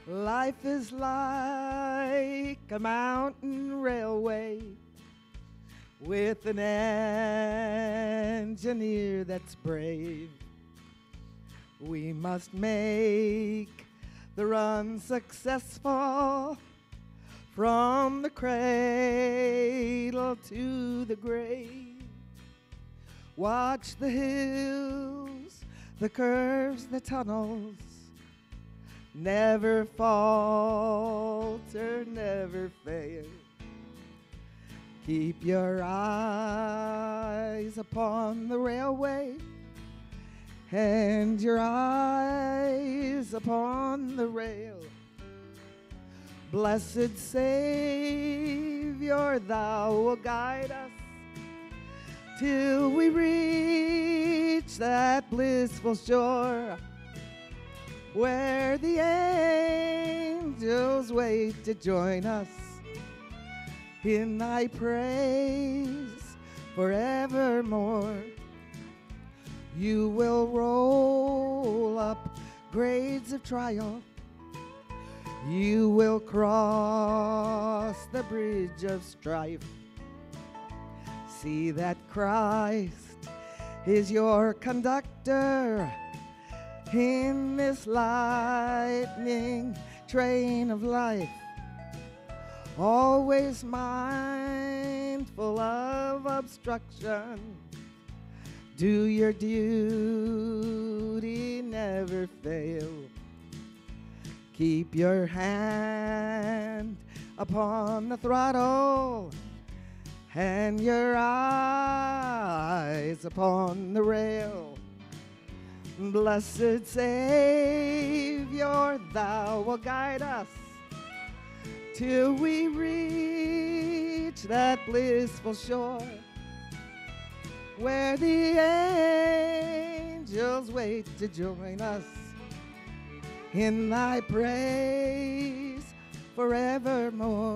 Life is like a mountain railway with an engineer that's brave. We must make the run successful from the cradle to the grave. Watch the hills, the curves, the tunnels. Never falter, never fail. Keep your eyes upon the railway and your eyes upon the rail. Blessed Savior, thou will guide us till we reach that blissful shore where the angels wait to join us in thy praise forevermore. You will roll up grades of trial. You will cross the bridge of strife. See that Christ is your conductor in this lightning train of life, always mindful of obstruction. Do your duty, never fail. Keep your hand upon the throttle and your eyes upon the rail. Blessed Savior, thou will guide us till we reach that blissful shore where the angels wait to join us in thy praise forevermore.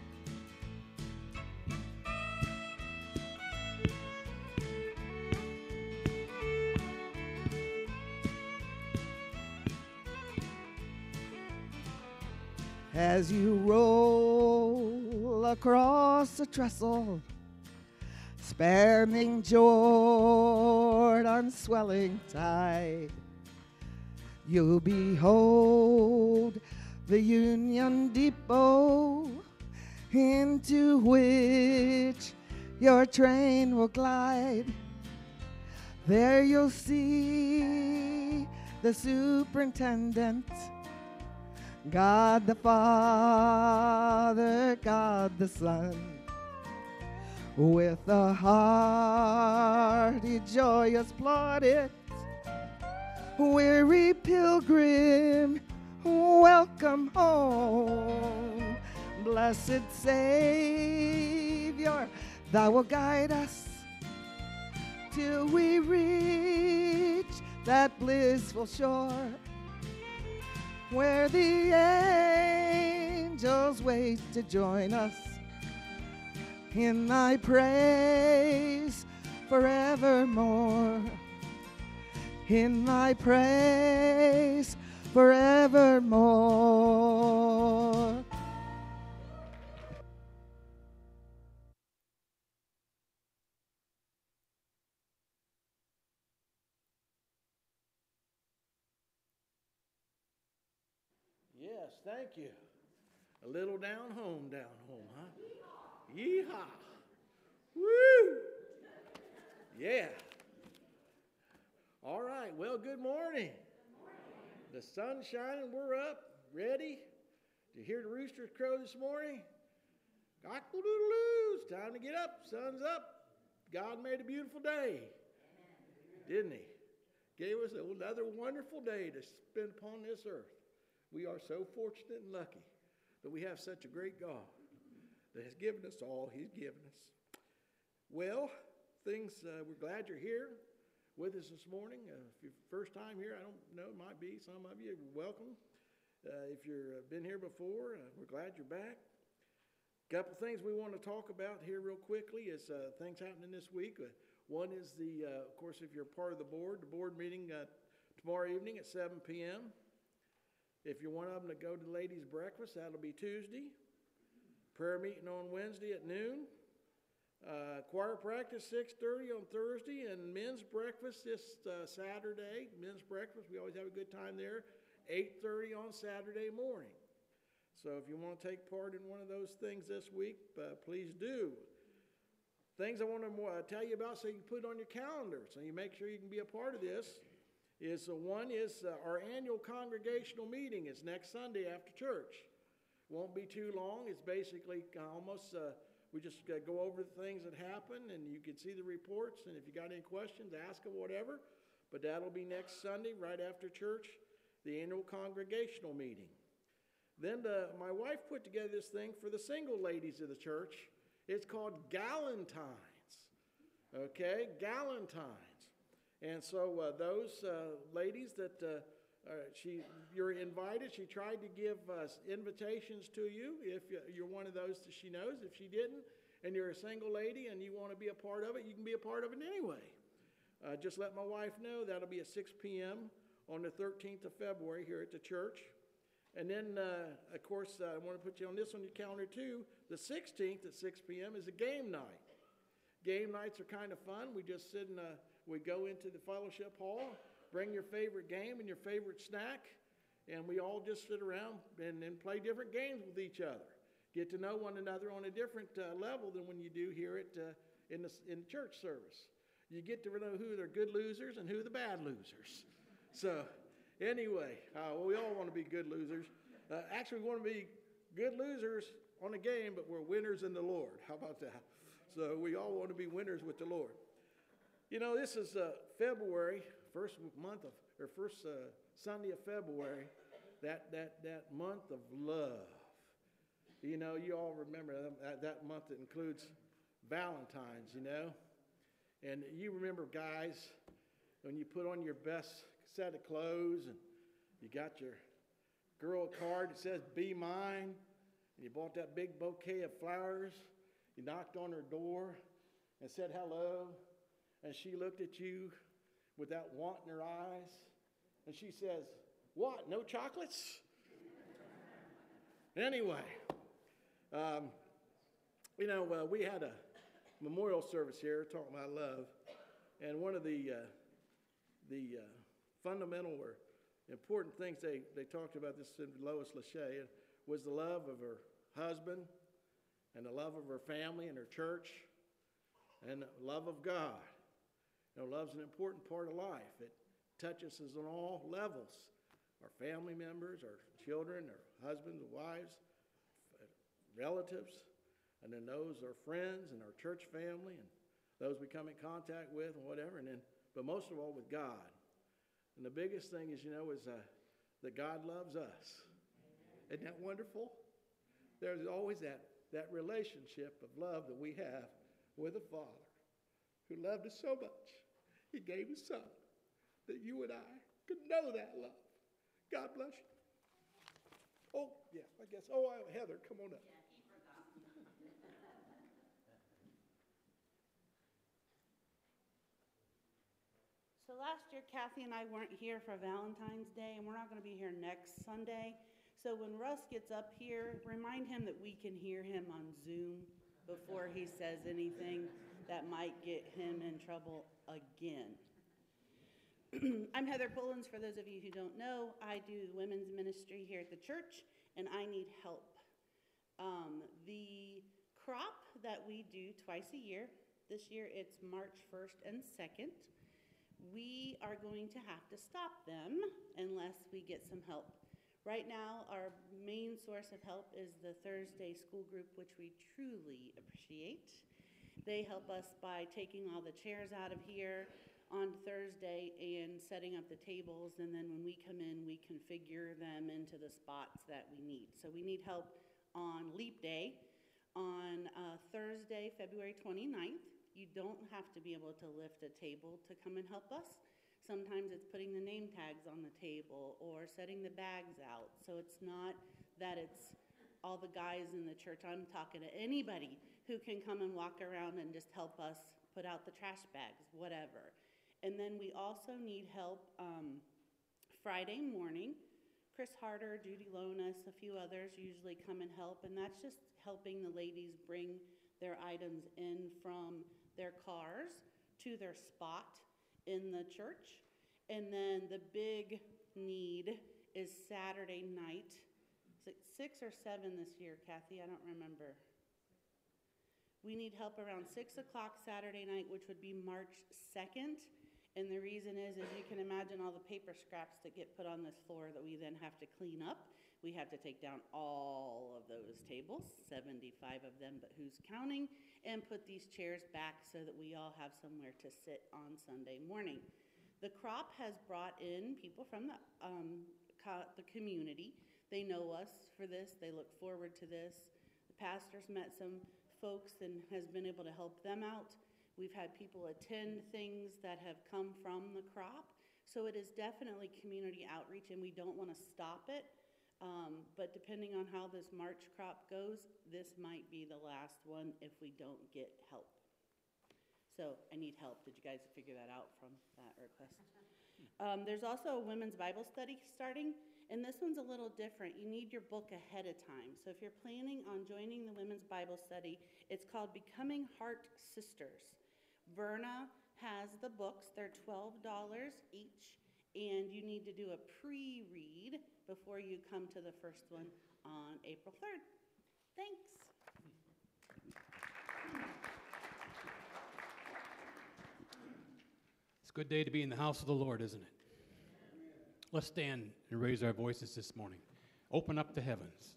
As you roll across the trestle, spanning Jordan's swelling tide, you'll behold the Union Depot into which your train will glide. There you'll see the superintendent, God the Father, God the Son, with a hearty, joyous plaudit. Weary pilgrim, welcome home. Blessed Savior, thou wilt guide us till we reach that blissful shore where the angels wait to join us in thy praise forevermore. In thy praise forevermore. Yes, thank you. A little down home, huh? Yeehaw. Woo! Yeah. All right, well, good morning. The sun's shining, we're up, ready. Did you hear the roosters crow this morning? Cock-a-doodle-doo, it's time to get up, sun's up. God made a beautiful day, didn't he? Gave us another wonderful day to spend upon this earth. We are so fortunate and lucky that we have such a great God that has given us all he's given us. Well, we're glad you're here with us this morning. If you're first time here, I don't know, it might be some of you, welcome. If you've been here before, we're glad you're back. A couple things we want to talk about here real quickly is things happening this week. One is of course, if you're part of the board meeting tomorrow evening at 7 p.m. If you're one of them to go to ladies' breakfast, that'll be Tuesday. Prayer meeting on Wednesday at noon. Choir practice 6:30 on Thursday, and men's breakfast this Saturday. Men's breakfast, we always have a good time there. 8:30 on Saturday morning. So if you want to take part in one of those things this week, please do. Things I want to tell you about so you can put it on your calendar so you make sure you can be a part of this is one is our annual congregational meeting. It's next Sunday after church. Won't be too long. It's basically almost, we just go over the things that happen, and you can see the reports, and if you got any questions, ask them, whatever. But that'll be next Sunday right after church, the annual congregational meeting. Then my wife put together this thing for the single ladies of the church. It's called Galentine's. Okay, Galentine's. And so those ladies that you're invited, she tried to give invitations to you if you're one of those that she knows. If she didn't, and you're a single lady and you want to be a part of it, you can be a part of it anyway. Just let my wife know. That'll be at 6 p.m. on the 13th of February here at the church. And then, of course, I want to put you on this on your calendar too. The 16th at 6 p.m. is a game night. Game nights are kind of fun. We just sit and we go into the fellowship hall, bring your favorite game and your favorite snack, and we all just sit around and play different games with each other. Get to know one another on a different level than when you do here in the church service. You get to know who the good losers and who the bad losers. So anyway, we all want to be good losers. Actually, we want to be good losers on a game, but we're winners in the Lord. How about that? So we all want to be winners with the Lord. You know, this is February, first Sunday of February, that month of love. You know, you all remember that month that includes Valentine's, you know. And you remember, guys, when you put on your best set of clothes and you got your girl card that says "Be Mine," and you bought that big bouquet of flowers. You knocked on her door and said hello, and she looked at you with that want in her eyes, and she says, "What, no chocolates?" Anyway, we had a memorial service here talking about love, and one of the fundamental or important things they talked about, this in Lois Lachey, was the love of her husband and the love of her family and her church and the love of God. You know, love's an important part of life. It touches us on all levels. Our family members, our children, our husbands, wives, relatives, and then those are friends and our church family and those we come in contact with and whatever, but most of all with God. And the biggest thing is, that God loves us. Isn't that wonderful? There's always that relationship of love that we have with a Father who loved us so much. He gave His Son that you and I could know that love. God bless you. Oh, yeah, I guess. Oh, Heather, come on up. So last year, Kathy and I weren't here for Valentine's Day, and we're not going to be here next Sunday. So when Russ gets up here, remind him that we can hear him on Zoom before he says anything that might get him in trouble again. I'm Heather Pullins. For those of you who don't know, I do the women's ministry here at the church, and I need help. The crop that we do twice a year, this year it's March 1st and 2nd. We are going to have to stop them unless we get some help. Right now, our main source of help is the Thursday school group, which we truly appreciate. They help us by taking all the chairs out of here on Thursday and setting up the tables, and then when we come in, we configure them into the spots that we need. So we need help on Leap Day on Thursday, February 29th. You don't have to be able to lift a table to come and help us. Sometimes it's putting the name tags on the table or setting the bags out. So it's not that it's all the guys in the church. I'm talking to anybody who can come and walk around and just help us put out the trash bags, whatever. And then we also need help Friday morning. Chris Harder, Judy Lonas, a few others usually come and help, and that's just helping the ladies bring their items in from their cars to their spot in the church. And then the big need is Saturday night. Is it 6 or 7 this year, Kathy? I don't remember. We need help around 6 o'clock Saturday night, which would be March 2nd. And the reason is you can imagine all the paper scraps that get put on this floor that we then have to clean up. We have to take down all of those tables, 75 of them, but who's counting, and put these chairs back so that we all have somewhere to sit on Sunday morning. The crop has brought in people from the community. They know us for this. They look forward to this. The pastor's met some folks and has been able to help them out. We've had people attend things that have come from the crop. So it is definitely community outreach, and we don't want to stop it. But depending on how this March crop goes, this might be the last one if we don't get help. So I need help. Did you guys figure that out from that request? There's also a women's Bible study starting, and this one's a little different. You need your book ahead of time. So if you're planning on joining the women's Bible study, it's called Becoming Heart Sisters. Verna has the books. They're $12 each, and you need to do a pre-read before you come to the first one on April 3rd. Thanks. It's a good day to be in the house of the Lord, isn't it? Let's stand and raise our voices this morning. Open up the heavens.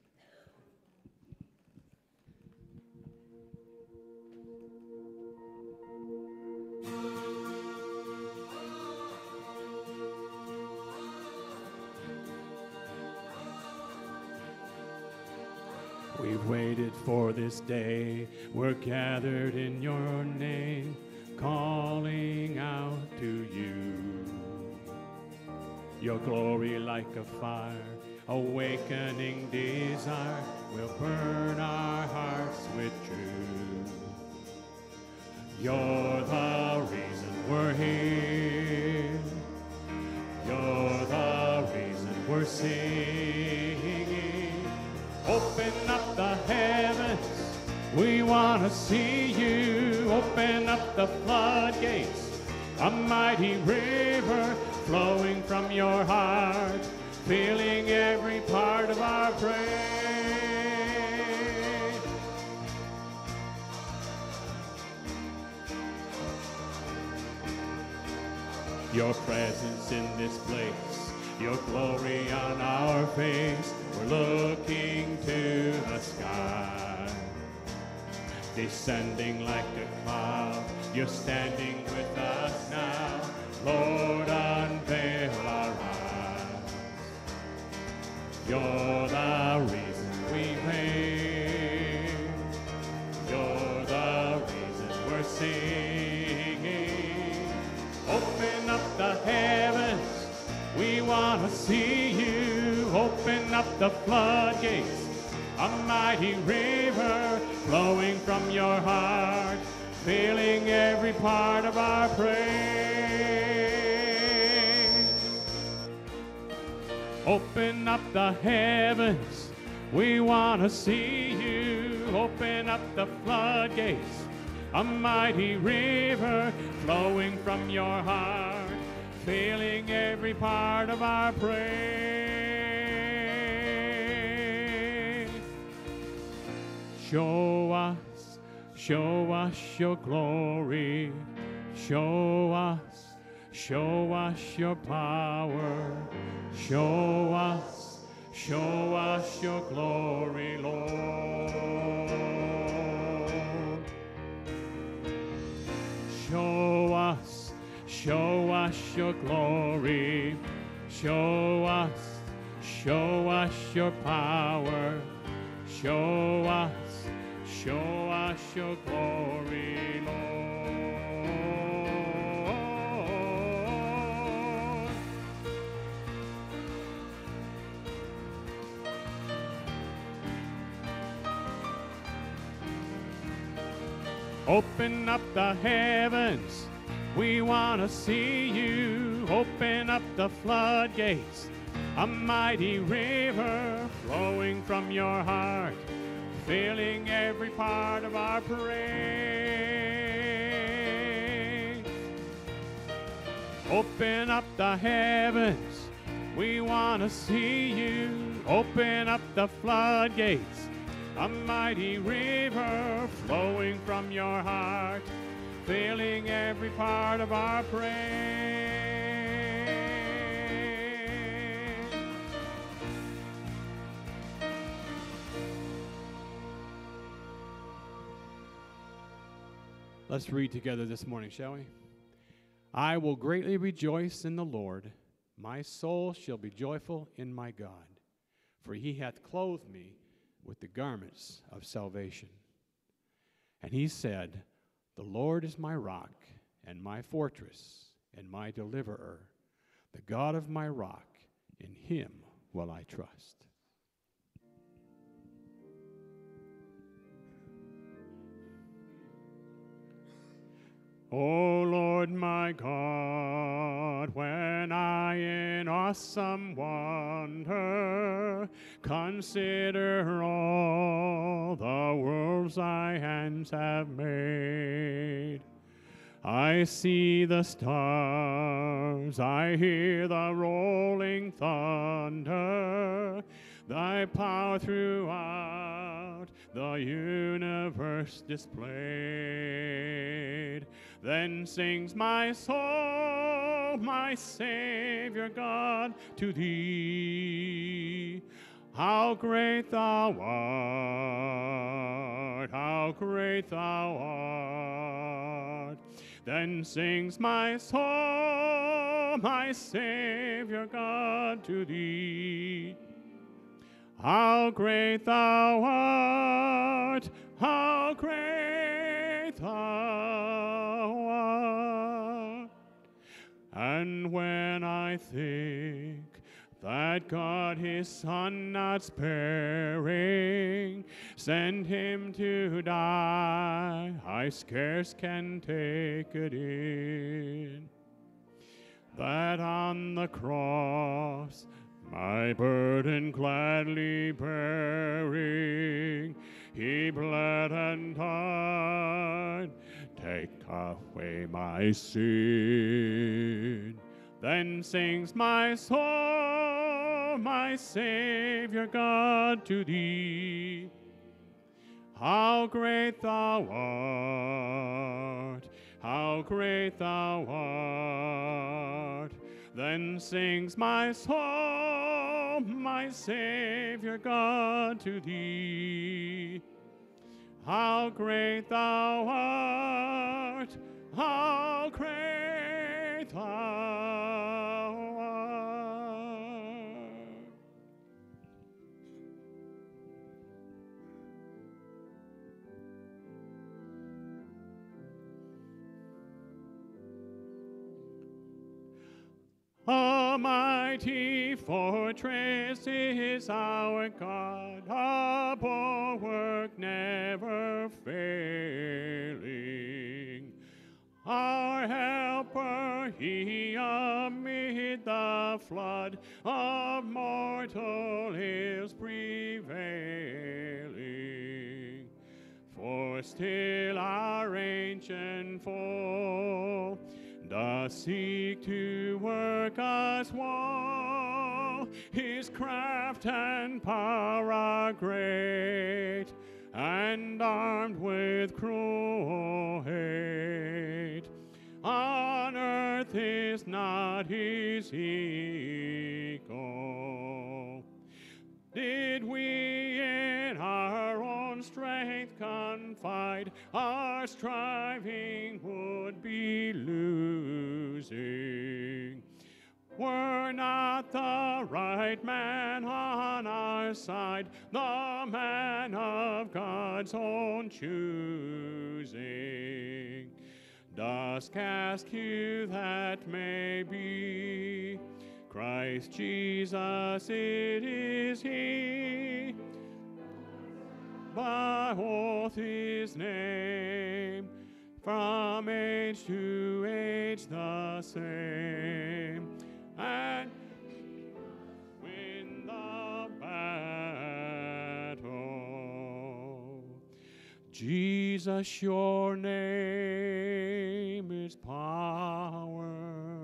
We've waited for this day. We're gathered in your name, calling out to you. Your glory like a fire, awakening desire, will burn our hearts with truth. You're the reason we're here. You're the reason we're singing. Open up the heavens, we want to see you. Open up the floodgates, a mighty river flowing from your heart, filling every part of our praise. Your presence in this place, your glory on our face, we're looking to the sky. Descending like a cloud, you're standing with us now. Lord, unveil our eyes. You're the reason we reign. You're the reason we're singing. Open up the heavens, we want to see you. Open up the floodgates, a mighty river flowing from your heart, filling every part of our praise. Open up the heavens, we want to see you. Open up the floodgates, a mighty river flowing from your heart, filling every part of our praise. Show us your glory. Show us your power. Show us your glory, Lord. Show us your glory. Show us your power. Show us your glory, Lord. Open up the heavens, we want to see you. Open up the floodgates, a mighty river flowing from your heart, filling every part of our praise. Open up the heavens, we want to see you. Open up the floodgates, a mighty river flowing from your heart, filling every part of our praise. Let's read together this morning, shall we? I will greatly rejoice in the Lord. My soul shall be joyful in my God, for he hath clothed me with the garments of salvation. And he said, the Lord is my rock and my fortress and my deliverer, the God of my rock, in him will I trust. O Lord my God, when I in awesome wonder consider all the worlds thy hands have made, I see the stars, I hear the rolling thunder, thy power throughout the universe displayed. Then sings my soul, my Savior God, to thee. How great thou art, how great thou art. Then sings my soul, my Savior God, to thee. How great thou art, how great thou art. And when I think that God his Son not sparing sent him to die, I scarce can take it in. That on the cross, my burden gladly bearing, he bled and died, take away my sin. Then sings my soul, my Savior God, to thee. How great thou art, how great thou art. Then sings my soul, my Savior God, to thee. How great thou art, how great thou art. A mighty fortress is our God, a bulwark never failing. Our helper, he amid the flood of mortal ills prevailing. For still our ancient foe does seek to work us woe. His craft and power are great, and armed with cruel hate. On earth is not his equal. Did we in our own strength confide, our striving would be losing. Were not the right man on our side, the man of God's own choosing. Dost ask you that may be, Christ Jesus it is he, by oath his name, from age to age the same, and Jesus, your name is power.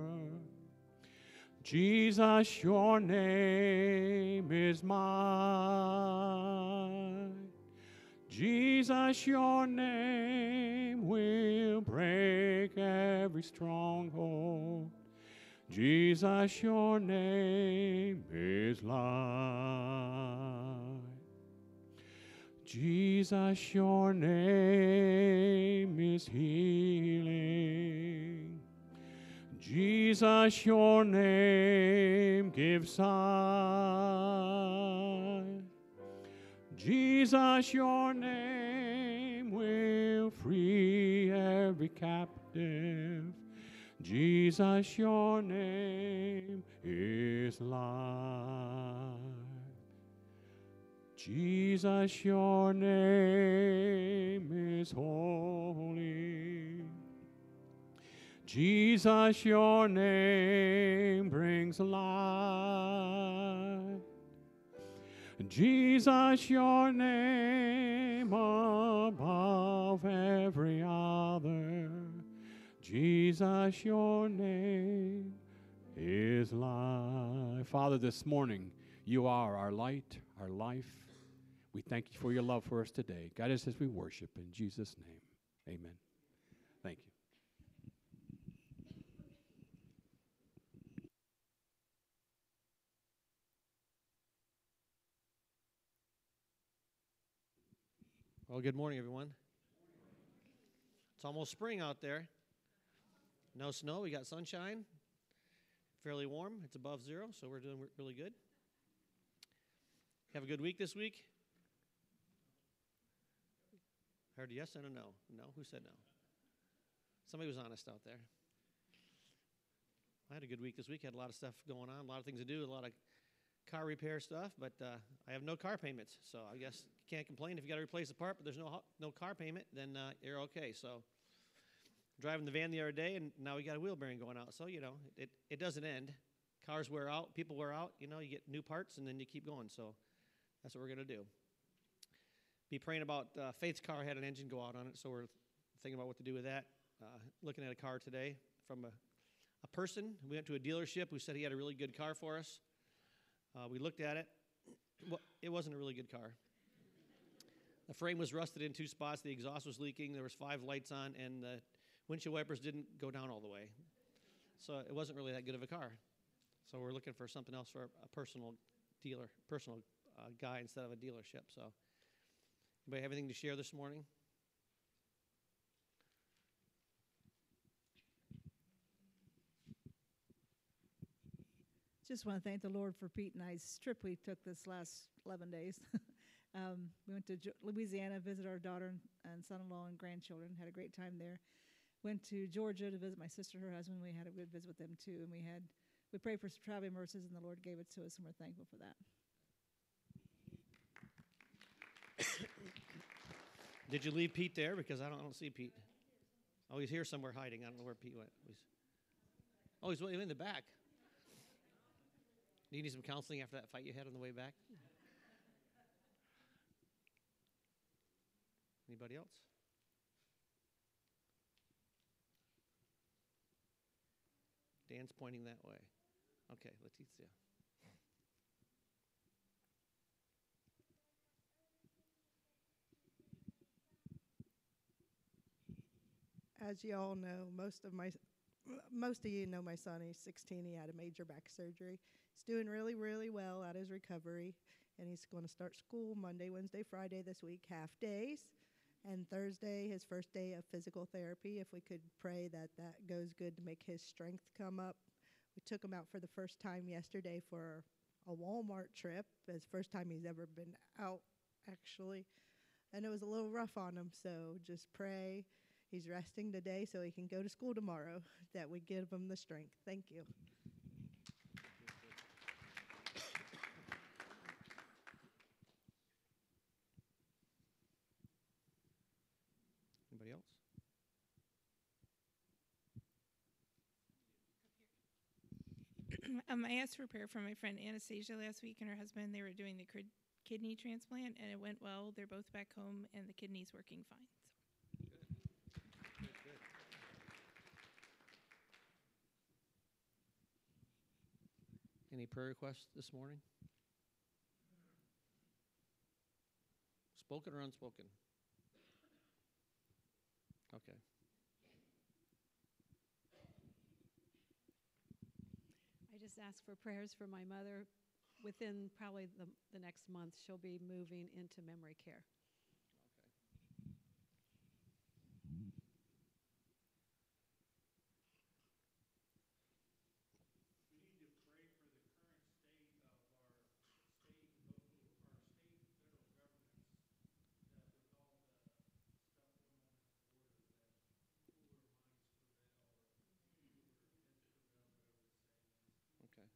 Jesus, your name is might. Jesus, your name will break every stronghold. Jesus, your name is light. Jesus, your name is healing. Jesus, your name gives sight. Jesus, your name will free every captive. Jesus, your name is life. Jesus, your name is holy. Jesus, your name brings life. Jesus, your name above every other. Jesus, your name is life. Father, this morning, you are our light, our life. We thank you for your love for us today. Guide us as we worship. In Jesus' name, amen. Thank you. Well, good morning, everyone. It's almost spring out there. No snow, we got sunshine. Fairly warm, it's above zero, so we're doing really good. Have a good week this week? Heard a yes and a no. No? Who said no? Somebody was honest out there. I had a good week this week. Had a lot of stuff going on, a lot of things to do, a lot of car repair stuff, but I have no car payments, so I guess you can't complain if you got to replace a part, but there's no car payment, then you're okay. So driving the van the other day, and now we got a wheel bearing going out. So, it doesn't end. Cars wear out, people wear out, you get new parts, and then you keep going. So that's what we're going to do. Be praying about Faith's car had an engine go out on it, so we're thinking about what to do with that. Looking at a car today from a person. We went to a dealership who said he had a really good car for us. We looked at it. Well, it wasn't a really good car. The frame was rusted in 2 spots. The exhaust was leaking. There was 5 lights on, and the windshield wipers didn't go down all the way. So it wasn't really that good of a car. So we're looking for something else for a personal dealer, personal guy instead of a dealership. So anybody have anything to share this morning? Just want to thank the Lord for Pete and I's trip we took this last 11 days. We went to Louisiana, visited our daughter and son-in-law and grandchildren, had a great time there. Went to Georgia to visit my sister, her husband. We had a good visit with them too, and we prayed for some traveling mercies, and the Lord gave it to us, and we're thankful for that. Did you leave Pete there? Because I don't see Pete. Oh, he's here somewhere hiding. I don't know where Pete went. He's in the back. Do you need some counseling after that fight you had on the way back? Anybody else? Dan's pointing that way. Okay, Leticia. As you all know, most of you know my son. He's 16. He had a major back surgery. He's doing really, really well at his recovery, and he's going to start school Monday, Wednesday, Friday this week, half days, and Thursday, his first day of physical therapy. If we could pray that goes good to make his strength come up. We took him out for the first time yesterday for a Walmart trip. It's the first time he's ever been out, actually, and it was a little rough on him, so just pray. He's resting today so he can go to school tomorrow, that we give him the strength. Thank you. Anybody else? I asked for prayer for my friend Anastasia last week and her husband. They were doing the kidney transplant, and it went well. They're both back home, and the kidney's working fine. Good, good. Any prayer requests this morning? Spoken or unspoken? Okay. I just ask for prayers for my mother. Within probably the next month, she'll be moving into memory care. Okay.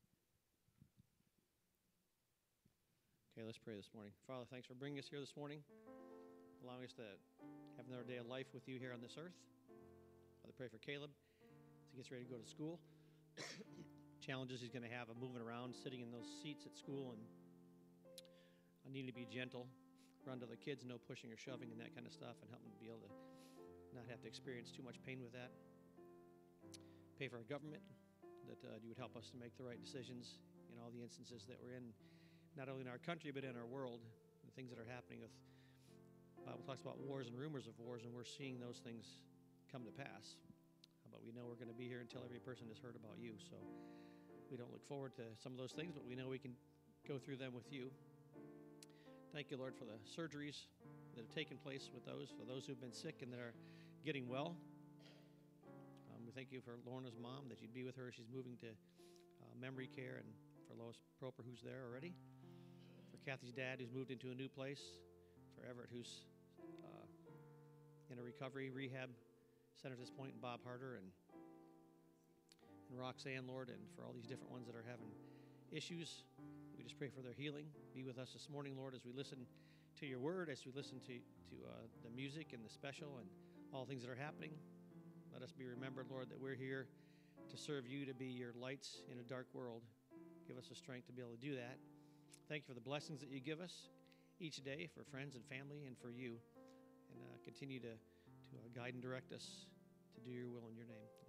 Okay, let's pray this morning. Father, thanks for bringing us here this morning, allowing us to have another day of life with you here on this earth. Father, pray for Caleb as he gets ready to go to school. Challenges he's going to have of moving around, sitting in those seats at school, and I need to be gentle, run to the kids, no pushing or shoving and that kind of stuff, and help him to be able to not have to experience too much pain with that. Pray for our government, that you would help us to make the right decisions in all the instances that we're in, not only in our country, but in our world, the things that are happening with, the Bible talks about wars and rumors of wars, and we're seeing those things come to pass. But we know we're going to be here until every person has heard about you, so we don't look forward to some of those things, but we know we can go through them with you. Thank you, Lord, for the surgeries that have taken place with those, for those who've been sick and that are getting well. We thank you for Lorna's mom, that you'd be with her. She's moving to memory care, and for Lois Proper, who's there already. For Kathy's dad, who's moved into a new place. For Everett, who's in a recovery rehab center at this point, and Bob Harder, and Roxanne, Lord, and for all these different ones that are having issues. We just pray for their healing. Be with us this morning, Lord, as we listen to your word, as we listen to the music and the special and all things that are happening. Let us be remembered, Lord, that we're here to serve you, to be your lights in a dark world. Give us the strength to be able to do that. Thank you for the blessings that you give us each day for friends and family and for you. And continue to guide and direct us to do your will in your name.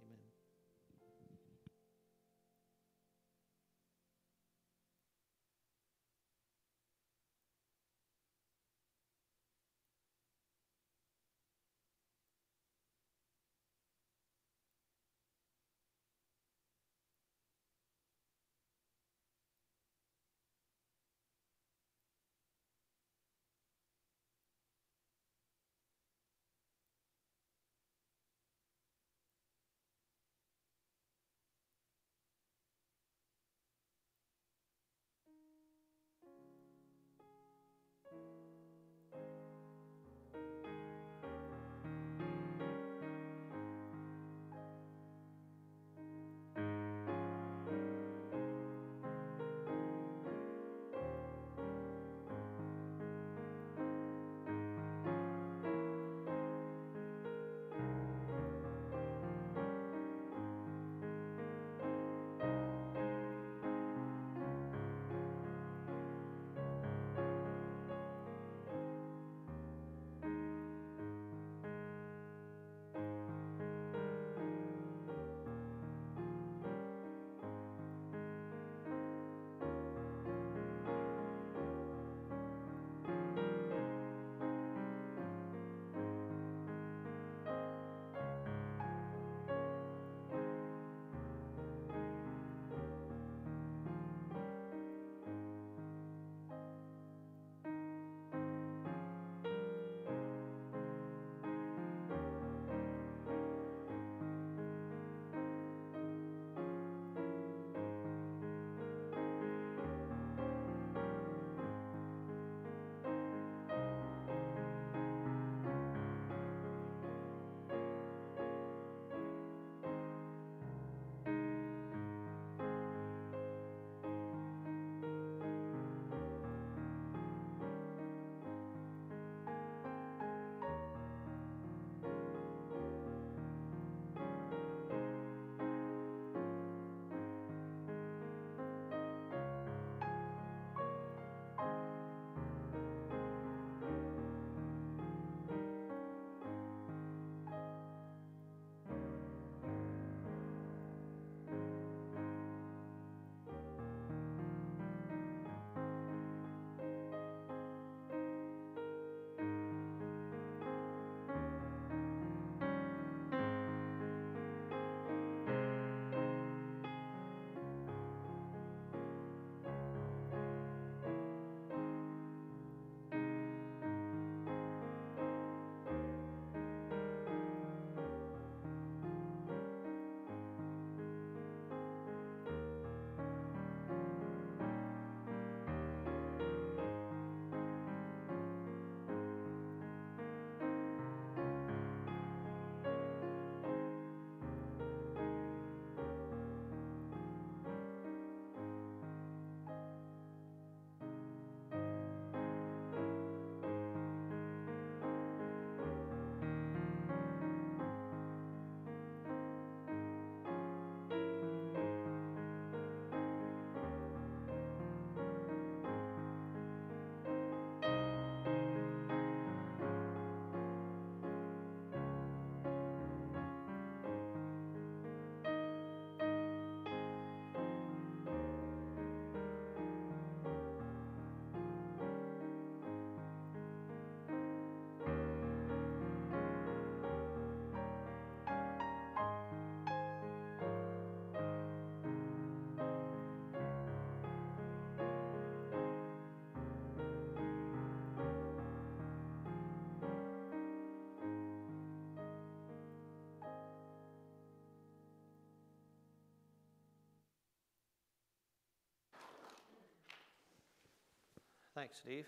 Thanks, Steve.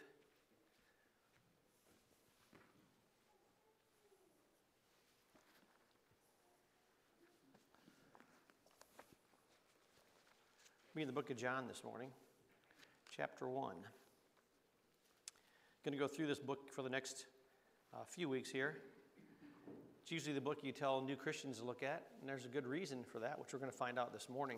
We're in the book of John this morning, chapter 1. Going to go through this book for the next few weeks here. It's usually the book you tell new Christians to look at, and there's a good reason for that, which we're going to find out this morning.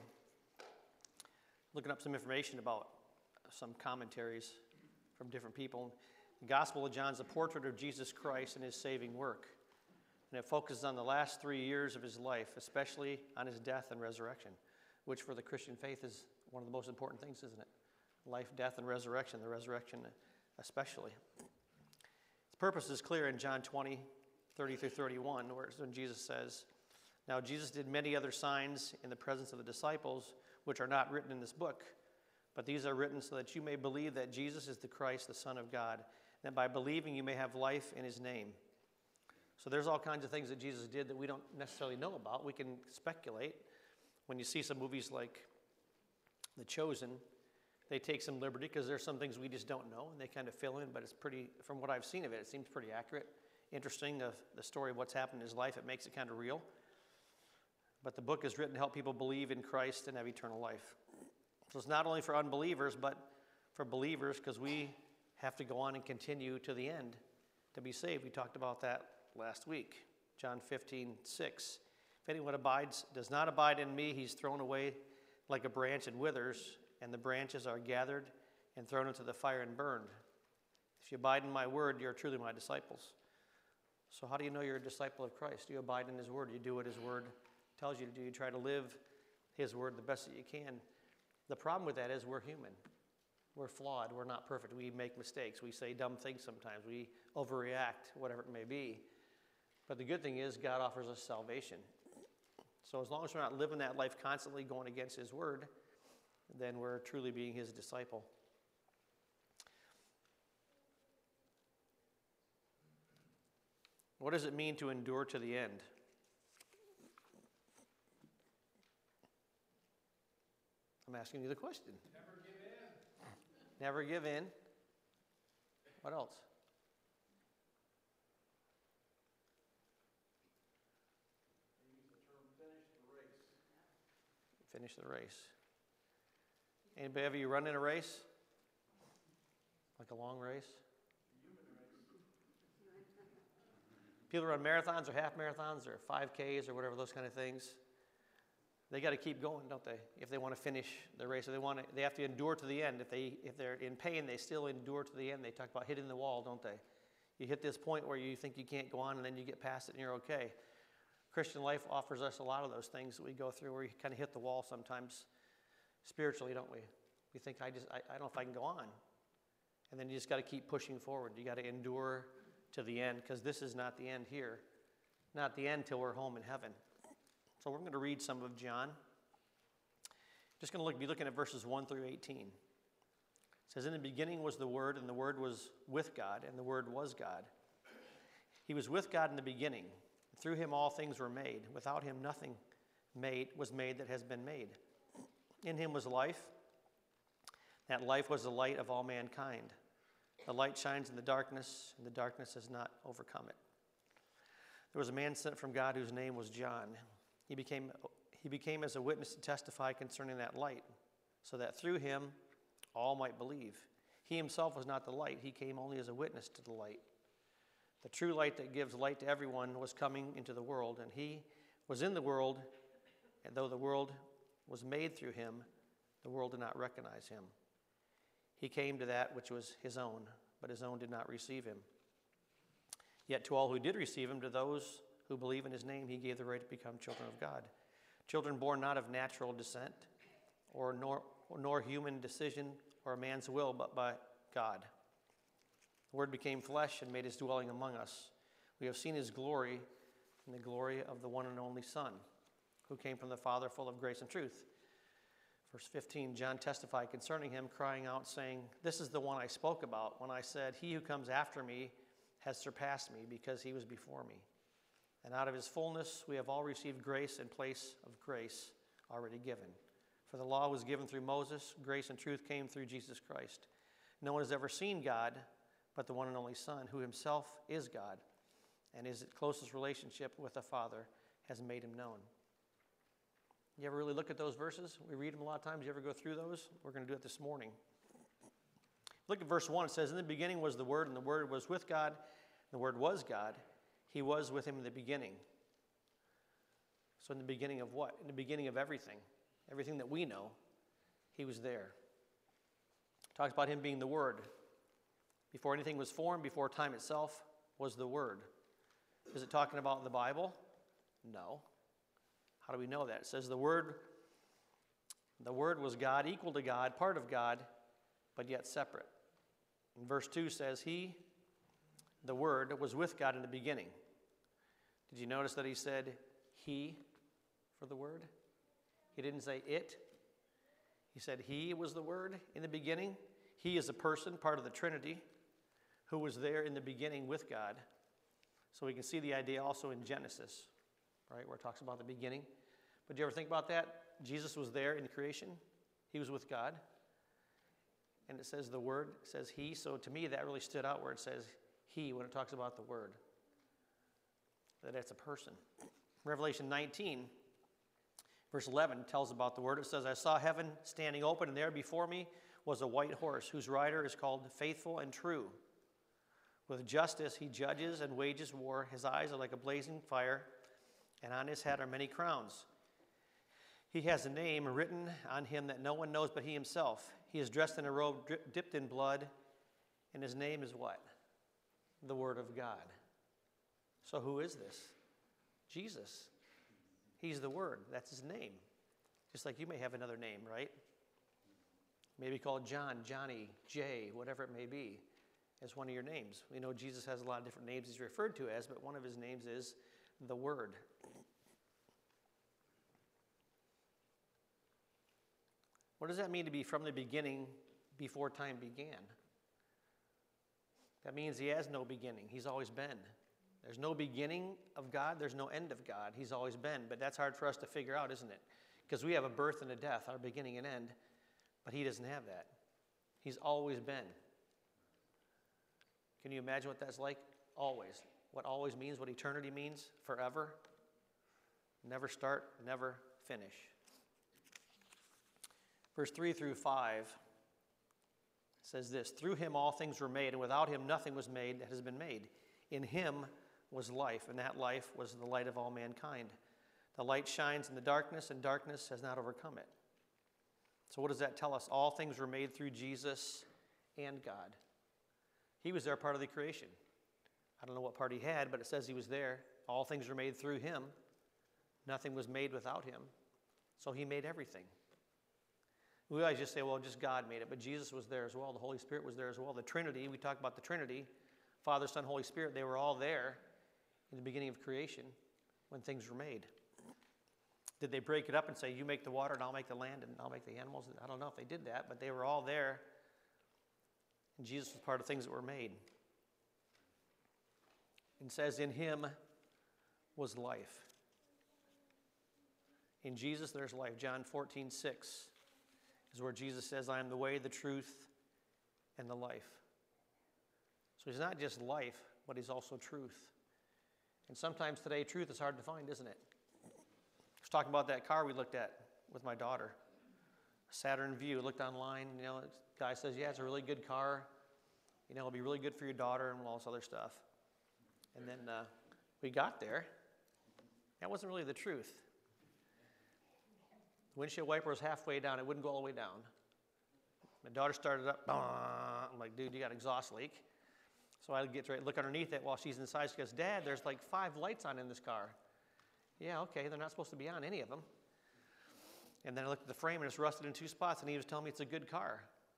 Looking up some information about some commentaries from different people. The Gospel of John is a portrait of Jesus Christ and his saving work, and it focuses on the last 3 years of his life, especially on his death and resurrection, which for the Christian faith is one of the most important things, isn't it? Life, death, and resurrection, the resurrection especially. Its purpose is clear in John 20, 30 through 31, when Jesus says, "Now Jesus did many other signs in the presence of the disciples, which are not written in this book, but these are written so that you may believe that Jesus is the Christ, the Son of God, and that by believing you may have life in his name." So there's all kinds of things that Jesus did that we don't necessarily know about. We can speculate. When you see some movies like The Chosen, they take some liberty because there's some things we just don't know, and they kind of fill in, but it's pretty, from what I've seen of it, it seems pretty accurate. Interesting, of the story of what's happened in his life, it makes it kind of real. But the book is written to help people believe in Christ and have eternal life. So it's not only for unbelievers, but for believers, because we have to go on and continue to the end to be saved. We talked about that last week, John 15:6. "If anyone does not abide in me, he's thrown away like a branch and withers, and the branches are gathered and thrown into the fire and burned. If you abide in my word, you are truly my disciples." So how do you know you're a disciple of Christ? Do you abide in his word? Do you do what his word tells you to do? You try to live his word the best that you can. The problem with that is we're human. We're flawed. We're not perfect. We make mistakes. We say dumb things sometimes. We overreact, whatever it may be. But the good thing is God offers us salvation. So as long as we're not living that life constantly going against his word, then we're truly being his disciple. What does it mean to endure to the end? I'm asking you the question. Never give in. Never give in. What else? Finish the race. Anybody ever you run in a race? Like a long race? People run marathons or half marathons or 5Ks or whatever, those kind of things. They got to keep going, don't they? If they want to finish the race, or they have to endure to the end. If they're in pain, they still endure to the end. They talk about hitting the wall, don't they? You hit this point where you think you can't go on, and then you get past it and you're okay. Christian life offers us a lot of those things that we go through where you kind of hit the wall sometimes spiritually, don't we? We think, I don't know if I can go on. And then you just got to keep pushing forward. You got to endure to the end, because this is not the end here. Not the end till we're home in heaven. So we're going to read some of John. Just going to be looking at verses 1 through 18. It says, "In the beginning was the Word, and the Word was with God, and the Word was God. He was with God in the beginning. Through him all things were made. Without him nothing was made that has been made. In him was life. That life was the light of all mankind. The light shines in the darkness, and the darkness has not overcome it. There was a man sent from God whose name was John. He became as a witness to testify concerning that light, so that through him all might believe. He himself was not the light. He came only as a witness to the light. The true light that gives light to everyone was coming into the world, and he was in the world, and though the world was made through him, the world did not recognize him. He came to that which was his own, but his own did not receive him. Yet to all who did receive him, to those who believe in his name, he gave the right to become children of God. Children born not of natural descent, nor human decision or man's will, but by God. The Word became flesh and made his dwelling among us. We have seen his glory, and the glory of the one and only Son, who came from the Father, full of grace and truth." Verse 15, "John testified concerning him, crying out, saying, 'This is the one I spoke about when I said, he who comes after me has surpassed me, because he was before me. And out of his fullness we have all received grace in place of grace already given. For the law was given through Moses, grace and truth came through Jesus Christ. No one has ever seen God but the one and only Son, who himself is God, and his closest relationship with the Father has made him known. You ever really look at those verses? We read them a lot of times. You ever go through those? We're going to do it this morning. Look at verse 1. It says, in the beginning was the Word, and the Word was with God, and the Word was God. He was with him in the beginning. So in the beginning of what? In the beginning of everything. Everything that we know, he was there. It talks about him being the Word. Before anything was formed, before time itself was the Word. Is it talking about the Bible? No. How do we know that? It says the Word was God, equal to God, part of God, but yet separate. And verse 2 says, he, the Word, was with God in the beginning. Did you notice that he said he for the Word? He didn't say it. He said he was the Word in the beginning. He is a person, part of the Trinity, who was there in the beginning with God. So we can see the idea also in Genesis, right, where it talks about the beginning. But do you ever think about that? Jesus was there in creation. He was with God. And it says the Word, it says he. So to me, that really stood out where it says he when it talks about the Word. That it's a person. Revelation 19, verse 11 tells about the Word. It says, I saw heaven standing open, and there before me was a white horse, whose rider is called Faithful and True. With justice he judges and wages war. His eyes are like a blazing fire, and on his head are many crowns. He has a name written on him that no one knows but he himself. He is dressed in a robe dipped in blood, and his name is what? The Word of God. So who is this? Jesus. He's the Word. That's his name. Just like you may have another name, right? Maybe called John, Johnny, Jay, whatever it may be, as one of your names. We know Jesus has a lot of different names he's referred to as, but one of his names is the Word. What does that mean to be from the beginning before time began? That means he has no beginning. He's always been. There's no beginning of God. There's no end of God. He's always been. But that's hard for us to figure out, isn't it? Because we have a birth and a death, our beginning and end. But he doesn't have that. He's always been. Can you imagine what that's like? Always. What always means, what eternity means? Forever. Never start, never finish. Verse 3 through 5 says this, through him all things were made, and without him nothing was made that has been made. In him was life, and that life was the light of all mankind. The light shines in the darkness, and darkness has not overcome it. So what does that tell us? All things were made through Jesus and God. He was there, part of the creation. I don't know what part he had, but it says he was there. All things were made through him. Nothing was made without him. So he made everything. We always just say, well, just God made it, but Jesus was there as well. The Holy Spirit was there as well. The Trinity, we talk about the Trinity, Father, Son, Holy Spirit, they were all there in the beginning of creation when things were made. Did they break it up and say, you make the water and I'll make the land and I'll make the animals? I don't know if they did that, but they were all there. And Jesus was part of things that were made. It says, in him was life. In Jesus, there's life. John 14:6 is where Jesus says, I am the way, the truth, and the life. So he's not just life, but he's also truth. And sometimes today, truth is hard to find, isn't it? I was talking about that car we looked at with my daughter. Saturn Vue. Looked online, the guy says, yeah, it's a really good car. It'll be really good for your daughter and all this other stuff. And then we got there. That wasn't really the truth. The windshield wiper was halfway down. It wouldn't go all the way down. My daughter started up. I'm like, dude, you got an exhaust leak. So I get to look underneath it while she's inside. She goes, Dad, there's like 5 lights on in this car. Yeah, okay, they're not supposed to be on, any of them. And then I looked at the frame and it's rusted in 2 spots, and he was telling me it's a good car.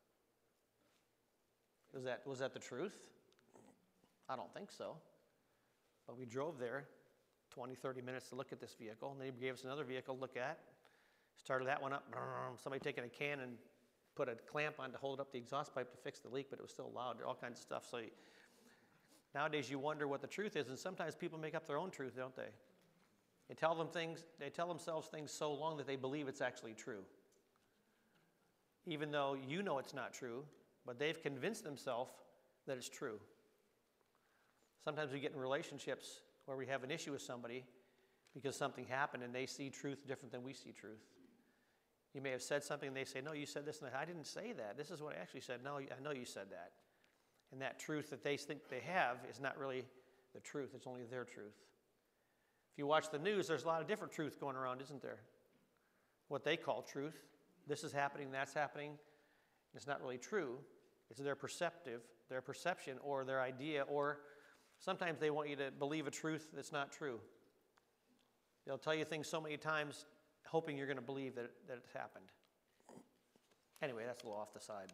Was that the truth? I don't think so. But we drove there 20, 30 minutes to look at this vehicle, and then he gave us another vehicle to look at. Started that one up. Somebody taking a can and put a clamp on to hold up the exhaust pipe to fix the leak, but it was still loud. All kinds of stuff. So nowadays you wonder what the truth is, and sometimes people make up their own truth, don't they? They tell themselves things so long that they believe it's actually true. Even though you know it's not true, but they've convinced themselves that it's true. Sometimes we get in relationships where we have an issue with somebody because something happened and they see truth different than we see truth. You may have said something and they say, no, you said this, and I didn't say that. This is what I actually said. No, I know you said that. And that truth that they think they have is not really the truth. It's only their truth. If you watch the news, there's a lot of different truth going around, isn't there? What they call truth. This is happening, that's happening. It's not really true. It's their perception, or their idea, or sometimes they want you to believe a truth that's not true. They'll tell you things so many times hoping you're going to believe that it's happened. Anyway, that's a little off the side.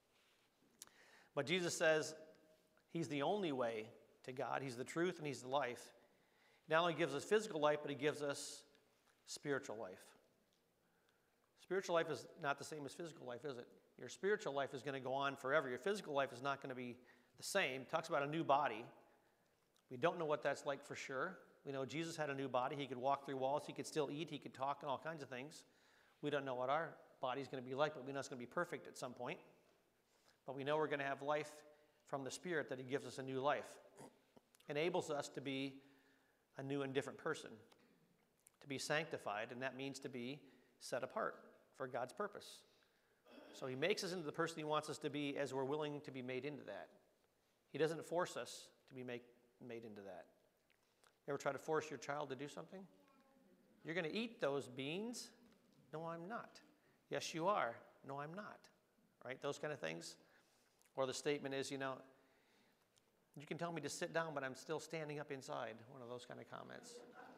But Jesus says he's the only way to God. He's the truth and he's the life. He not only gives us physical life, but he gives us spiritual life. Spiritual life is not the same as physical life, is it? Your spiritual life is going to go on forever. Your physical life is not going to be the same. It talks about a new body. We don't know what that's like for sure. We know Jesus had a new body. He could walk through walls. He could still eat. He could talk and all kinds of things. We don't know what our body's going to be like, but we know it's going to be perfect at some point. But we know we're going to have life from the Spirit, that he gives us a new life. Enables us to be a new and different person, to be sanctified, and that means to be set apart for God's purpose. So he makes us into the person he wants us to be as we're willing to be made into that. He doesn't force us to be made into that. You ever try to force your child to do something? You're going to eat those beans? No, I'm not. Yes, you are. No, I'm not. Right? Those kind of things. Or the statement is, you can tell me to sit down, but I'm still standing up inside. One of those kind of comments.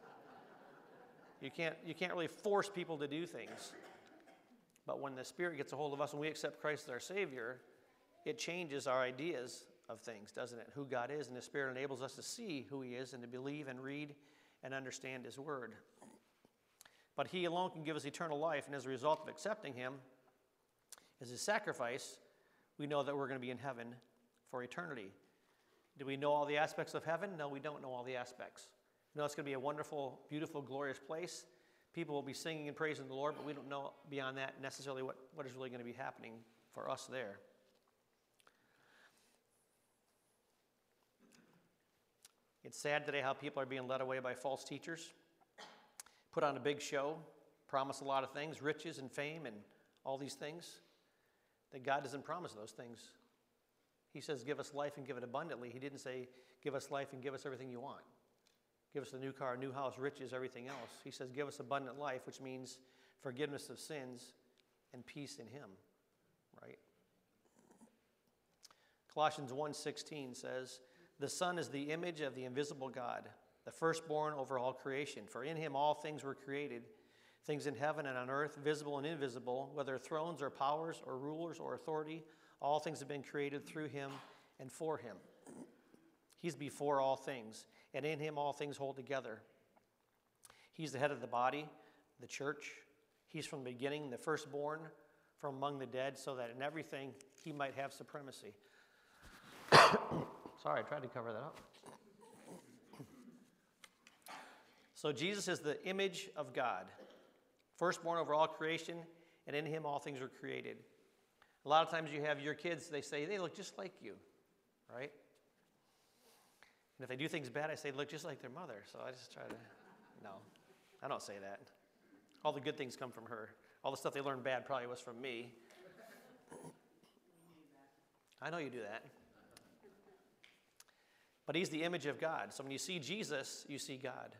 You can't really force people to do things. But when the Spirit gets a hold of us and we accept Christ as our Savior, it changes our ideas of things, doesn't it? Who God is, and the Spirit enables us to see who he is and to believe and read and understand his word. But he alone can give us eternal life, and as a result of accepting him as his sacrifice, we know that we're going to be in heaven for eternity. Do we know all the aspects of heaven? No, we don't know all the aspects. We know it's going to be a wonderful, beautiful, glorious place. People will be singing and praising the Lord, but we don't know beyond that necessarily what is really going to be happening for us there. It's sad today how people are being led away by false teachers, put on a big show, promise a lot of things, riches and fame and all these things, that God doesn't promise those things. He says, give us life and give it abundantly. He didn't say, give us life and give us everything you want. Give us a new car, a new house, riches, everything else. He says, give us abundant life, which means forgiveness of sins and peace in him, right? Colossians 1:16 says, the Son is the image of the invisible God, the firstborn over all creation. For in him all things were created, things in heaven and on earth, visible and invisible, whether thrones or powers or rulers or authority, all things have been created through him and for him. He's before all things, and in him all things hold together. He's the head of the body, the church. He's from the beginning, the firstborn from among the dead, so that in everything he might have supremacy. Sorry, I tried to cover that up. So Jesus is the image of God, firstborn over all creation, and in him all things were created. A lot of times you have your kids, they say, they look just like you, right? And if they do things bad, I say, look just like their mother. So I just try to, no, I don't say that. All the good things come from her. All the stuff they learned bad probably was from me. I know you do that. But he's the image of God. So when you see Jesus, you see God.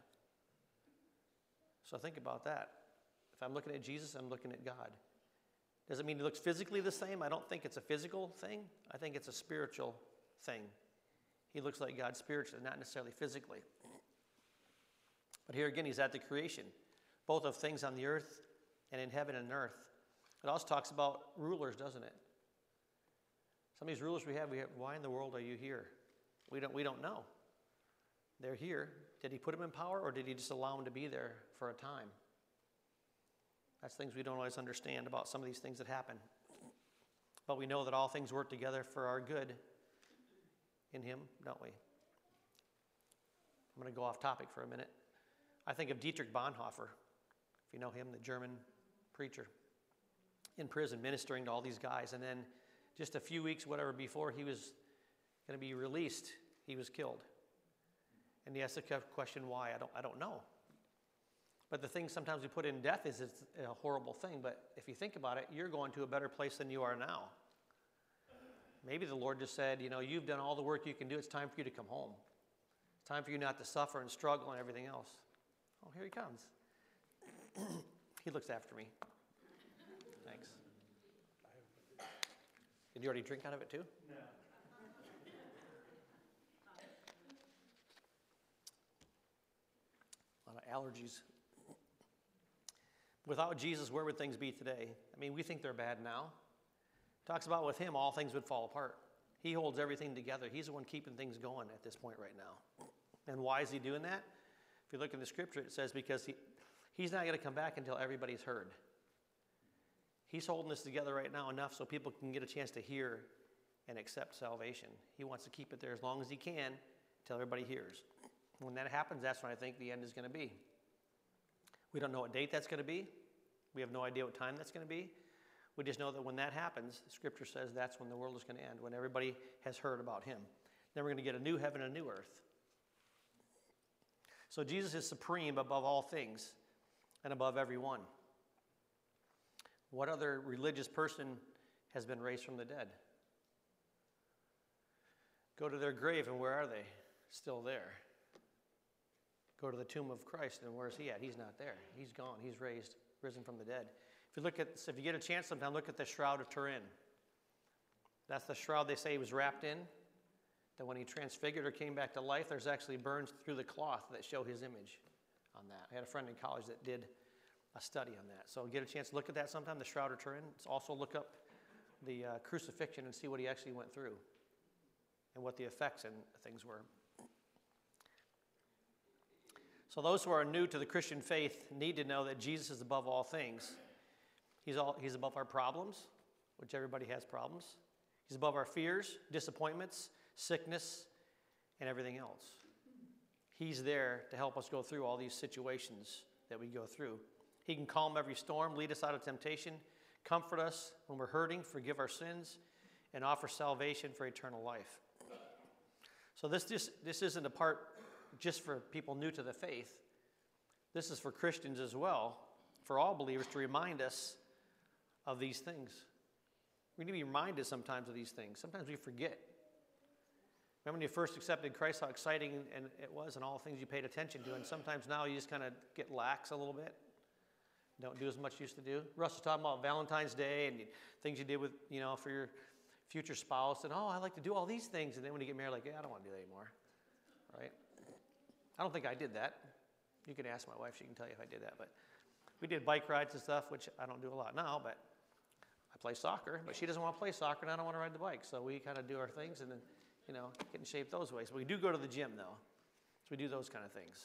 So think about that. If I'm looking at Jesus, I'm looking at God. Does it mean he looks physically the same? I don't think it's a physical thing. I think it's a spiritual thing. He looks like God spiritually, not necessarily physically. But here again, he's at the creation, both of things on the earth and in heaven and earth. It also talks about rulers, doesn't it? Some of these rulers we have, why in the world are you here? We don't know. They're here. Did he put them in power, or did he just allow them to be there for a time? That's things we don't always understand about some of these things that happen. But we know that all things work together for our good in him, don't we? I'm going to go off topic for a minute. I think of Dietrich Bonhoeffer, if you know him, the German preacher, in prison ministering to all these guys, and then Just a few weeks, whatever, before he was going to be released, he was killed. And he asked the question, why? I don't know. But the thing sometimes we put in death is it's a horrible thing. But if you think about it, you're going to a better place than you are now. Maybe the Lord just said, you've done all the work you can do. It's time for you to come home. It's time for you not to suffer and struggle and everything else. Oh, here he comes. He looks after me. Thanks. Did you already drink out of it too? No. A lot of allergies. Without Jesus, where would things be today? I mean, we think they're bad now. Talks about with him, all things would fall apart. He holds everything together. He's the one keeping things going at this point right now. And why is he doing that? If you look in the scripture, it says because he's not going to come back until everybody's heard. He's holding this together right now enough so people can get a chance to hear and accept salvation. He wants to keep it there as long as he can until everybody hears. When that happens, that's when I think the end is going to be. We don't know what date that's going to be. We have no idea what time that's going to be. We just know that when that happens, Scripture says that's when the world is going to end, when everybody has heard about him. Then we're going to get a new heaven and a new earth. So Jesus is supreme above all things and above everyone. What other religious person has been raised from the dead? Go to their grave, and where are they? Still there. Go to the tomb of Christ, and where's he at? He's not there. He's gone. He's risen from the dead. If you get a chance sometime, look at the Shroud of Turin. That's the shroud they say he was wrapped in. That when he transfigured or came back to life, there's actually burns through the cloth that show his image on that. I had a friend in college that did a study on that. So get a chance to look at that sometime, the Shroud of Turin. Also look up the crucifixion and see what he actually went through and what the effects and things were. So those who are new to the Christian faith need to know that Jesus is above all things. He's above our problems, which everybody has problems. He's above our fears, disappointments, sickness, and everything else. He's there to help us go through all these situations that we go through. He can calm every storm, lead us out of temptation, comfort us when we're hurting, forgive our sins, and offer salvation for eternal life. So this isn't a part just for people new to the faith. This is for Christians as well, for all believers, to remind us of these things. We need to be reminded sometimes of these things. Sometimes we forget. Remember when you first accepted Christ, how exciting and it was and all the things you paid attention to, and sometimes now you just kind of get lax a little bit. Don't do as much as you used to do. Russ was talking about Valentine's Day and things you did with, for your future spouse, and I like to do all these things, and then when you get married, like, I don't want to do that anymore, right? I don't think I did that. You can ask my wife; she can tell you if I did that. But we did bike rides and stuff, which I don't do a lot now, but I play soccer. But she doesn't want to play soccer, and I don't want to ride the bike, so we kind of do our things and then, get in shape those ways. But we do go to the gym, though, so we do those kind of things.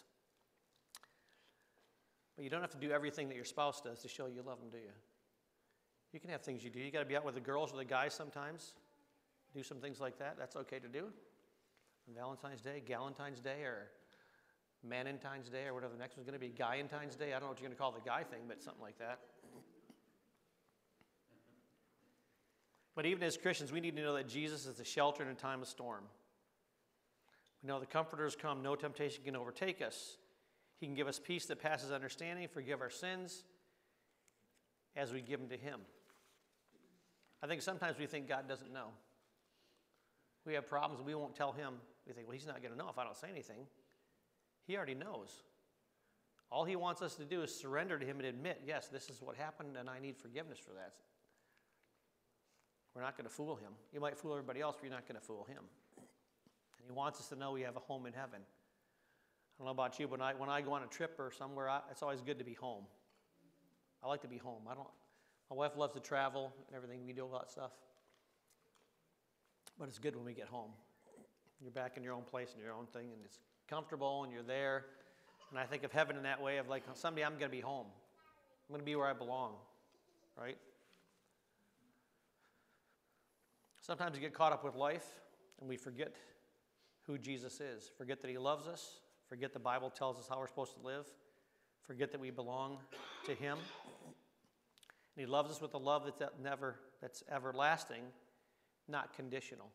But you don't have to do everything that your spouse does to show you love them, do you? You can have things you do. You got to be out with the girls or the guys sometimes. Do some things like that. That's okay to do. On Valentine's Day, Galentine's Day, or Manentine's Day, or whatever the next one's going to be. Guyentine's Day. I don't know what you're going to call the guy thing, but something like that. But even as Christians, we need to know that Jesus is the shelter in a time of storm. We know the comforters come. No temptation can overtake us. He can give us peace that passes understanding, forgive our sins as we give them to him. I think sometimes we think God doesn't know. We have problems and we won't tell him. We think, well, he's not going to know if I don't say anything. He already knows. All he wants us to do is surrender to him and admit, yes, this is what happened and I need forgiveness for that. We're not going to fool him. You might fool everybody else, but you're not going to fool him. And he wants us to know we have a home in heaven. I don't know about you, but when I go on a trip or somewhere, it's always good to be home. I like to be home. My wife loves to travel and everything. We do a lot of stuff. But it's good when we get home. You're back in your own place and your own thing, and it's comfortable, and you're there. And I think of heaven in that way of like, someday I'm going to be home. I'm going to be where I belong, right? Sometimes we get caught up with life, and we forget who Jesus is. Forget that he loves us. Forget the Bible tells us how we're supposed to live. Forget that we belong to him. And he loves us with a love that's everlasting. not conditional.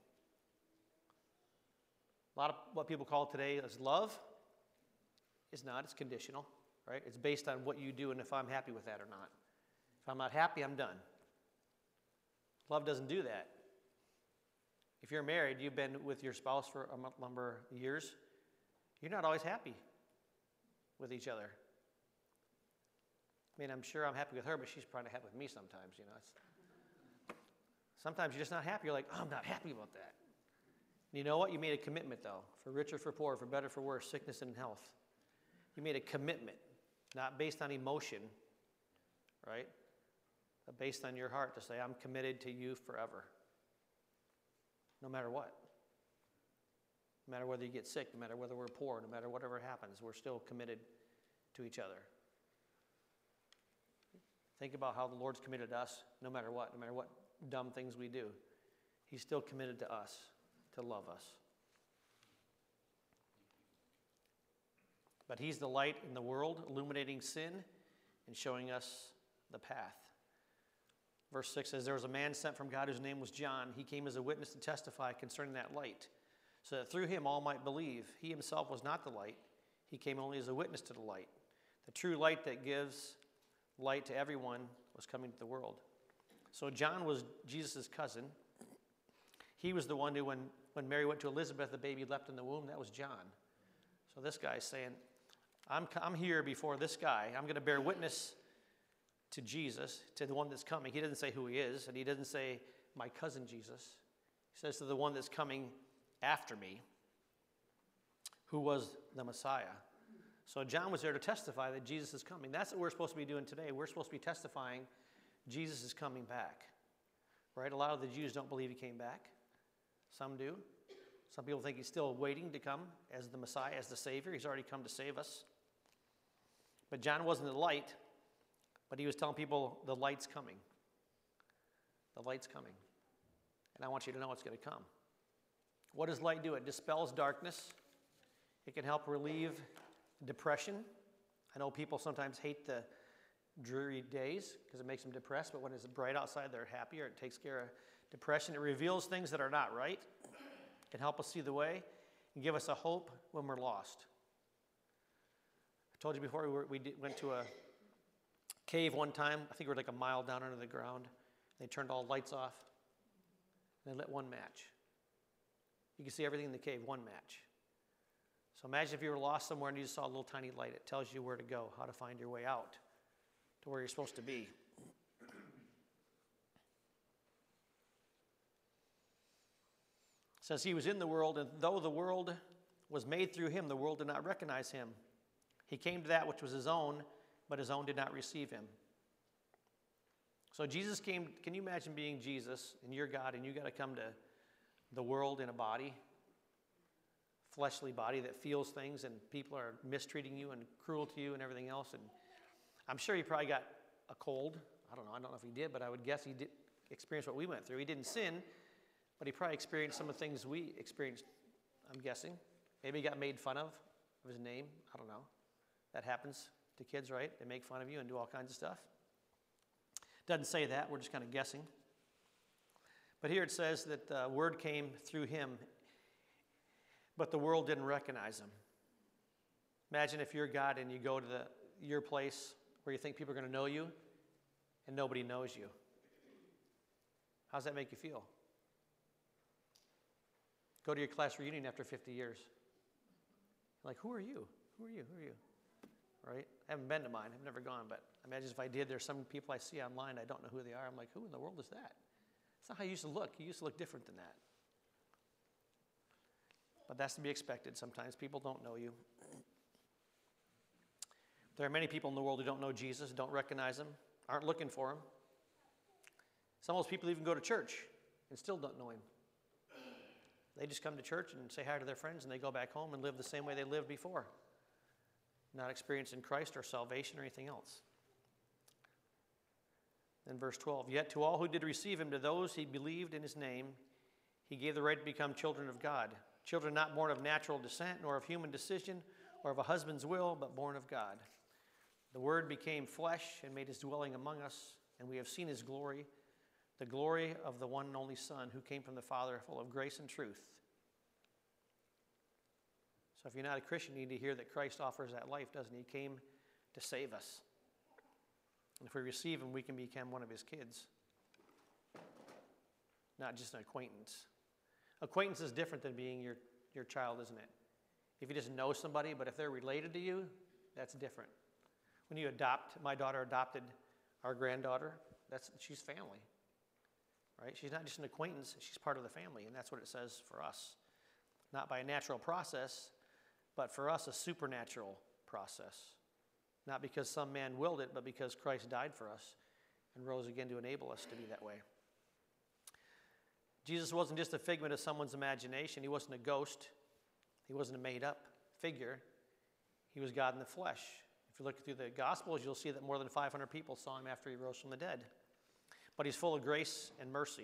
A lot of what people call today as love is not. It's conditional, right? It's based on what you do and if I'm happy with that or not. If I'm not happy, I'm done. Love doesn't do that. If you're married, you've been with your spouse for a number of years, you're not always happy with each other. I mean, I'm sure I'm happy with her, but she's probably not happy with me sometimes, you know. Sometimes you're just not happy. You're like, oh, I'm not happy about that. And you know what? You made a commitment, though, for richer, for poor, for better, for worse, sickness and health. You made a commitment, not based on emotion, right? But based on your heart to say, I'm committed to you forever. No matter what. No matter whether you get sick, no matter whether we're poor, no matter whatever happens, we're still committed to each other. Think about how the Lord's committed to us no matter what dumb things we do. He's still committed to us, to love us. But he's the light in the world, illuminating sin and showing us the path. Verse 6 says, there was a man sent from God whose name was John. He came as a witness to testify concerning that light, so that through him all might believe. He himself was not the light. He came only as a witness to the light. The true light that gives light to everyone was coming to the world. So John was Jesus' cousin. He was the one who, when Mary went to Elizabeth, the baby leapt in the womb. That was John. So this guy's saying, I'm here before this guy. I'm going to bear witness to Jesus, to the one that's coming. He doesn't say who he is, and he doesn't say my cousin Jesus. He says to the one that's coming after me, who was the Messiah. So John was there to testify that Jesus is coming. That's what we're supposed to be doing today. We're supposed to be testifying Jesus is coming back. Right? A lot of the Jews don't believe he came back. Some do. Some people think he's still waiting to come as the Messiah, as the Savior. He's already come to save us. But John wasn't the light, but he was telling people the light's coming. The light's coming. And I want you to know it's going to come. What does light do? It dispels darkness. It can help relieve depression. I know people sometimes hate the dreary days because it makes them depressed, but when it's bright outside, they're happier. It takes care of depression. It reveals things that are not right. It can help us see the way and give us a hope when we're lost. I told you before, we went to a cave one time. I think we were like a mile down under the ground. They turned all the lights off. And they lit one match. You can see everything in the cave, one match. So imagine if you were lost somewhere and you just saw a little tiny light. It tells you where to go, how to find your way out to where you're supposed to be. It says he was in the world, and though the world was made through him, the world did not recognize him. He came to that which was his own, but his own did not receive him. So Jesus came. Can you imagine being Jesus and you're God and you got to come to the world in a body, fleshly body that feels things, and people are mistreating you and cruel to you and everything else? And I'm sure he probably got a cold. I don't know if he did, but I would guess he did experience what we went through. He didn't sin, but he probably experienced some of the things we experienced, I'm guessing. Maybe he got made fun of his name. I don't know. That happens to kids, right? They make fun of you and do all kinds of stuff. Doesn't say that. We're just kind of guessing. But here it says that the word came through him, but the world didn't recognize him. Imagine if you're God and you go to your place where you think people are going to know you, and nobody knows you. How does that make you feel? Go to your class reunion after 50 years. Like, who are you? Who are you? Who are you? Right? I haven't been to mine. I've never gone, but imagine if I did. There's some people I see online. I don't know who they are. I'm like, who in the world is that? That's not how you used to look. You used to look different than that. But that's to be expected. Sometimes people don't know you. There are many people in the world who don't know Jesus, don't recognize him, aren't looking for him. Some of those people even go to church and still don't know him. They just come to church and say hi to their friends, and they go back home and live the same way they lived before, not experiencing Christ or salvation or anything else. Then verse 12, yet to all who did receive him, to those he believed in his name, he gave the right to become children of God. Children not born of natural descent, nor of human decision, or of a husband's will, but born of God. The Word became flesh and made his dwelling among us, and we have seen his glory, the glory of the one and only Son who came from the Father, full of grace and truth. So if you're not a Christian, you need to hear that Christ offers that life, doesn't he? He came to save us. And if we receive him, we can become one of his kids, not just an acquaintance. Acquaintance is different than being your child, isn't it? If you just know somebody, but if they're related to you, that's different. When you adopt, my daughter adopted our granddaughter, she's family, right? She's not just an acquaintance, she's part of the family, and that's what it says for us. Not by a natural process, but for us, a supernatural process. Not because some man willed it, but because Christ died for us and rose again to enable us to be that way. Jesus wasn't just a figment of someone's imagination. He wasn't a ghost. He wasn't a made-up figure. He was God in the flesh. If you look through the Gospels, you'll see that more than 500 people saw him after he rose from the dead. But he's full of grace and mercy.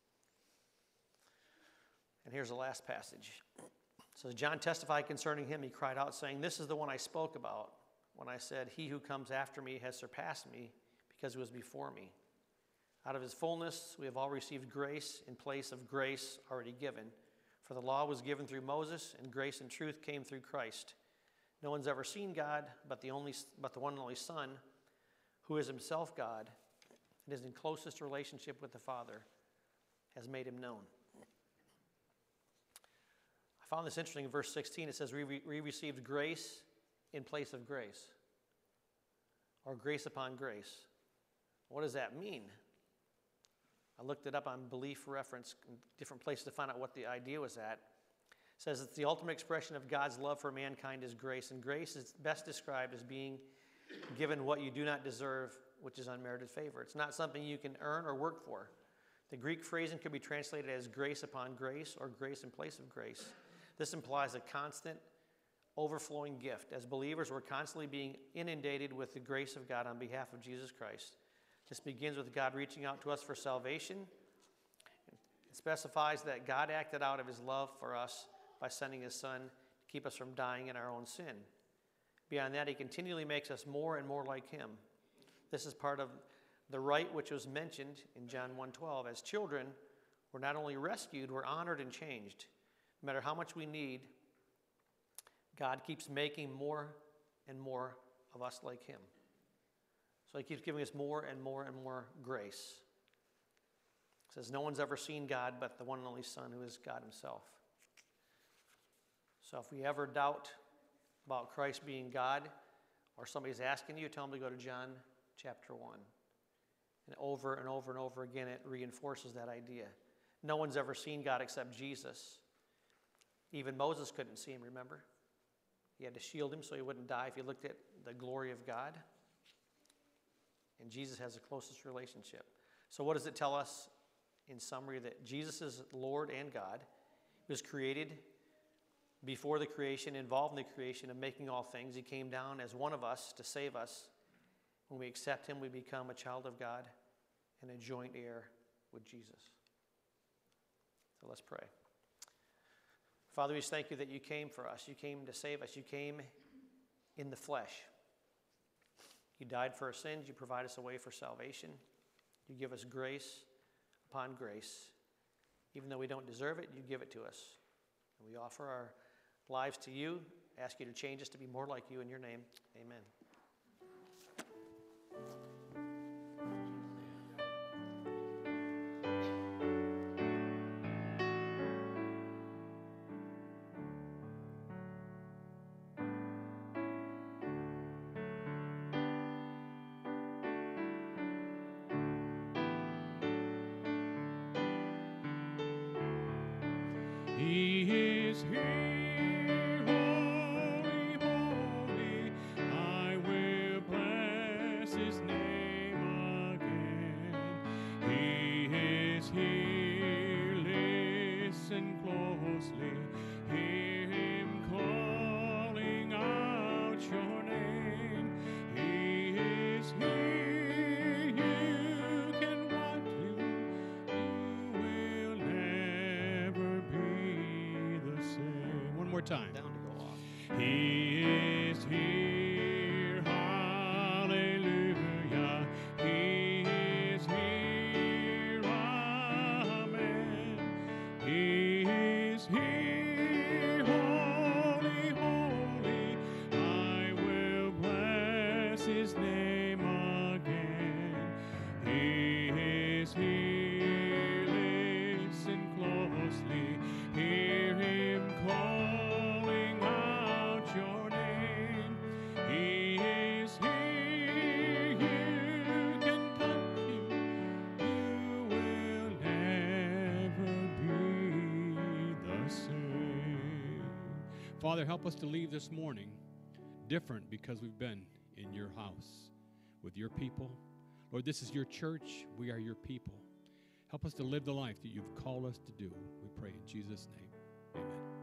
And here's the last passage. It says, John testified concerning him. He cried out, saying, "This is the one I spoke about when I said, 'He who comes after me has surpassed me because he was before me.' Out of his fullness we have all received grace in place of grace already given. For the law was given through Moses, and grace and truth came through Christ. No one's ever seen God but the one and only Son, who is himself God and is in closest relationship with the Father, has made him known." I found this interesting in verse 16. It says, we received grace in place of grace, or grace upon grace. What does that mean? I looked it up on Belief Reference in different places to find out what the idea was at. It says it's the ultimate expression of God's love for mankind is grace, and grace is best described as being given what you do not deserve, which is unmerited favor. It's not something you can earn or work for. The Greek phrasing could be translated as grace upon grace or grace in place of grace. This implies a constant, overflowing gift. As believers, we're constantly being inundated with the grace of God on behalf of Jesus Christ. This begins with God reaching out to us for salvation. It specifies that God acted out of his love for us by sending his Son to keep us from dying in our own sin. Beyond that, he continually makes us more and more like him. This is part of the right which was mentioned in John 1:12. As children, we're not only rescued, we're honored and changed. No matter how much we need, God keeps making more and more of us like him. So he keeps giving us more and more and more grace. It says, no one's ever seen God but the one and only Son, who is God himself. So if we ever doubt about Christ being God, or somebody's asking you, tell them to go to John chapter 1. And over and over and over again, it reinforces that idea. No one's ever seen God except Jesus. Even Moses couldn't see him, remember? He had to shield him so he wouldn't die if he looked at the glory of God. And Jesus has the closest relationship. So what does it tell us in summary? That Jesus is Lord and God. He was created before the creation, involved in the creation of making all things. He came down as one of us to save us. When we accept him, we become a child of God and a joint heir with Jesus. So let's pray. Father, we just thank you that you came for us. You came to save us. You came in the flesh. You died for our sins. You provide us a way for salvation. You give us grace upon grace. Even though we don't deserve it, you give it to us. And we offer our lives to you. Ask you to change us to be more like you in your name. Amen. He is here, holy, holy. I will bless his name again. He is here, listen closely. Hear him calling out your name. He is here, you can want him. You will never be the same. One more time. Down to go off. He is here, hallelujah. He is here, Father, help us to leave this morning different because we've been in your house with your people. Lord, this is your church. We are your people. Help us to live the life that you've called us to do. We pray in Jesus' name. Amen.